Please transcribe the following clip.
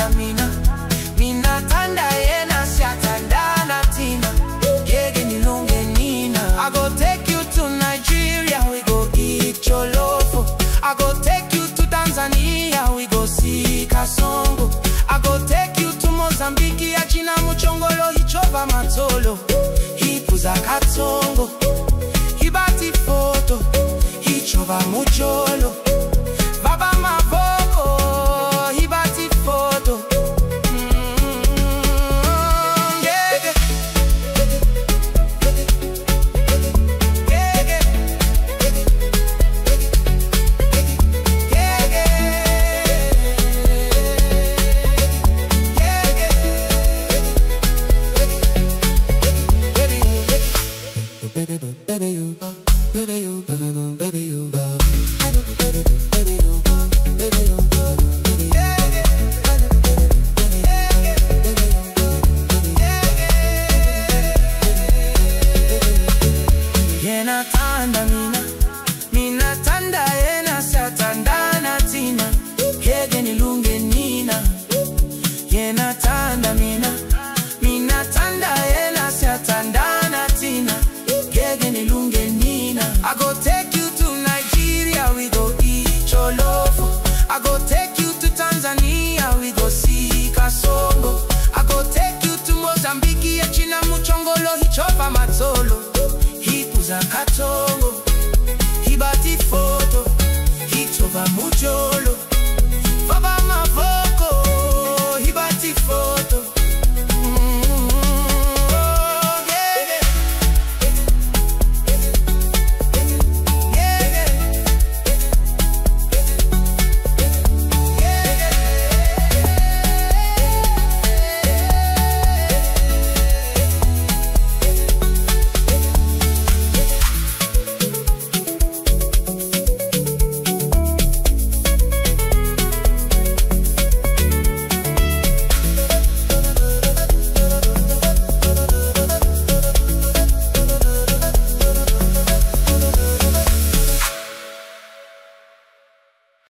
tanda mina tanda yena siatandana tina. Gege nilunge nina. I go take you to Nigeria, we go eat jollof. I go take you to Tanzania, we go see kasongo. I go take you to Mozambique, achina muchongolo hichova matolo. Hipuza katongo, hibati foto, hichova mucholo. Baba maboko, hibati foto. Yena tanda mina tanda yena siatandana tina. Gege nilunge nina. Yena tanda mina tanda yena siatandana tina. Gege nilunge nina. I go take you to Nigeria, we go eat jollof. I go take you to Tanzania, we go see kasongo. I go take you to Mozambique, achina muchongolo hichova matolo. Hipuza kato.